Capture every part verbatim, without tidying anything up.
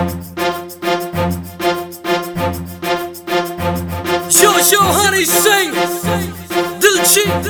Yo, yo, honey, sing Diljit.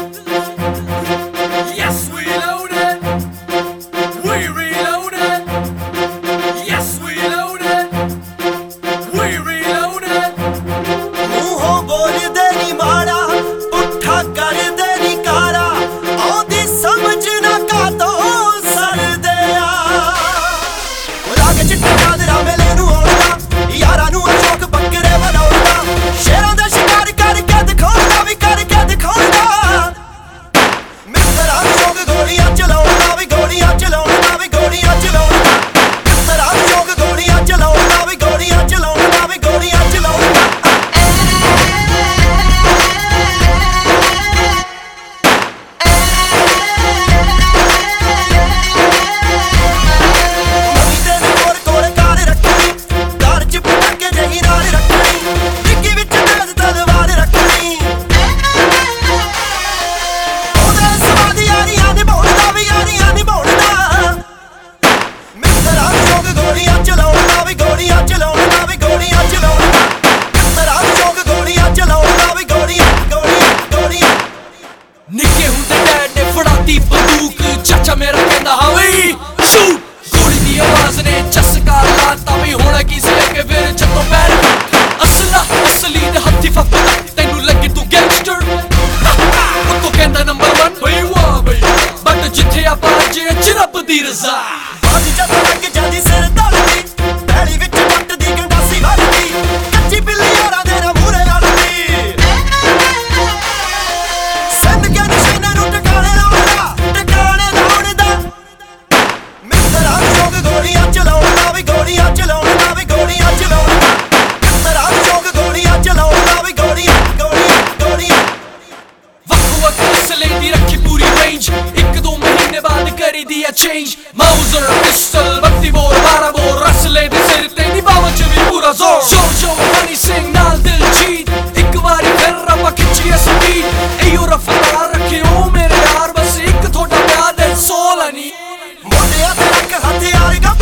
Yes, we loaded. We reloaded. Yes, we loaded. We reloaded. ਮੂੰਹੋਂ ਬੋਲਦੇ ਨੀ ਮਾੜਾ, ਪੁੱਠਾ ਕਰਦੇ ਨੀ ਕਾਰਾ, ਆਉਂਦੀ ਸਮਝ ਨਾ ਕਾਤੋਂ ਸੜਦੇ ਆ। ਰਾਗ ਚਿੱਟਾ ਚਾਦਰਾ ਮੇਲੇ ਨੂੰ ਆਉਂਦਾ, ਯਾਰਾਂ ਨੂੰ ਅਸ਼ੋਕ ਬੱਕਰੇ ਬਣਾਉਂਦਾ, ਸ਼ੇਰਾਂ ਦਾ ਸ਼ਿਕਾਰ ਕਰਕੇ ਦਿਖਾਉਂਦਾ ਵੀ ਕਰਕੇ ਦਿਖਾਉਂਦਾ। ਮਿੱਤਰਾਂ ਸ਼ੌਕ ਗੋਲੀਆਂ ਚਲਾਉਂਦਾ ਵੀ ਗੋਲੀਆਂ ਚਲਾਉਂਦਾ ਵੀ ਗੋਲੀਆਂ ਚਲਾਉਂਦਾ। ਮਿੱਤਰਾਂ ਸ਼ੌਕ ਗੋਲੀਆਂ ਚਲਾਉਂਦਾ ਵੀ ਗੋਲੀਆਂ ਚਲਾਉਂਦਾ ਵੀ ਗੋਲੀਆਂ ਚਲਾਉਂਦਾ। ਨਿੱਕੇ ਹੁੰਦੇ ਡੈਡ ਨੇ ਫੜਾਤੀ ਬੰਦੂਕ, ਚਾਚਾ ਮੇਰਾ ਕਹਿੰਦਾ ਹਾਂ ਬਈ ਸ਼ੂਟ। ਗੋਲੀ ਦੀ ਆਵਾਜ਼ ਨੇ ਚਸਕਾ ਲਾਤਾ ਵੀ ਹੁਣ ਕੀ ਸੀ ਅੱਗੇ ਫਿਰ ਜਦੋਂ ਪੈਰ ਅਸਲਾ ਅਸਲੀ ਦੇ ਹੱਥੀ ਫੱਕਦਾ, ਤੈਨੂੰ ਲੱਗੇ ਤੂੰ ਗੈਂਗਸਟਰ। ਉਹ ਤੋਂ ਕਹਿੰਦਾ ਨੰਬਰ ਵਨ ਬਈ ਵਾਹ ਬਈ, ਬਟ ਜਿੱਥੇ ਆਪਾਂ ਅੱਜ ਚ ਰੱਬ ਦੀ ਰਜ਼ਾ। ਬਾਜੀ ਜਦ ਲੱਗ ਜਾਂਦੀ ਸਿਰ ਧੜਦੀ, ਪੈਲੀ ਵਿੱਚ ਵੱਟ ਦੀ ਗੰਡਾਸੀ ਵੱਜਦੀ, ਕੱਚੀ ਬਿੱਲੀ ਯਾਰਾਂ ਦੇ ਨਾ ਮੂਹਰੇ ਲੜਦੀ। ਸਿੰਧ ਕੇ ਨਿਸ਼ਾਨੇ ਨੂੰ ਟਿਕਾਣੇ ਲਾਉਂਦਾ, ਟਿਕਾਣੇ ਲਾਉਂਦਾ। ਮਿੱਤਰਾਂ ਸ਼ੌਕ ਗੋਲੀਆਂ ਚਲਾਉਂਦਾ ਵੀ ਗੋਲੀਆਂ ਚਲਾਉਂਦਾ ਵੀ ਗੋਲੀਆਂ ਚਲਾਉਂਦਾ। ਮਿੱਤਰਾਂ ਸ਼ੌਕ ਗੋਲੀਆਂ ਚਲਾਉਂਦਾ ਵੀ ਗੋਲੀਆਂ ਗੋਲੀਆਂ ਗੋਲੀਆਂ। ਵੱਖੋ ਵੱਖ ਅਸਲੇ ਦੀ ਰੱਖੀ ਪੂਰੀ ਰੇਂਜ, ਇੱਕ ਦੋ ਮਹੀਨੇ ਬਾਅਦ ਕਰੀ ਦੀ ਆ ਚੇਂਜ। ਮਾਊਜ਼ਰ ਪਿਸਟਲ ਬੱਤੀ ਬੋਰ ਬਾਰਾਂ ਬੋਰ, ਅਸਲੇ ਦੇ ਸਿਰ ਤੇ ਨੀ ਬਾਵਾਂ ਚ ਵੀ ਪੂਰਾ ਜ਼ੋਰ। ਜੋ ਜੋ ਹਨੀ ਸਿੰਘ ਨਾਲ ਦਿਲਜੀਤ, ਇੱਕ ਵਾਰੀ ਫਿਰ ਆਪਾਂ ਖਿੱਚੀਏ ਸਪੀਡ। ਇਹੋ ਰਫਤਾਰ ਰੱਖਿਓ ਮੇਰੇ ਯਾਰ, ਬਸ ਇੱਕ ਤੁਹਾਡਾ ਪਿਆਰ ਦੇ ਸੋਲ ਨੀ। ਮੋਢਿਆਂ ਤੇ ਰੱਖ ਹਥਿਆਰ ਗੱਭ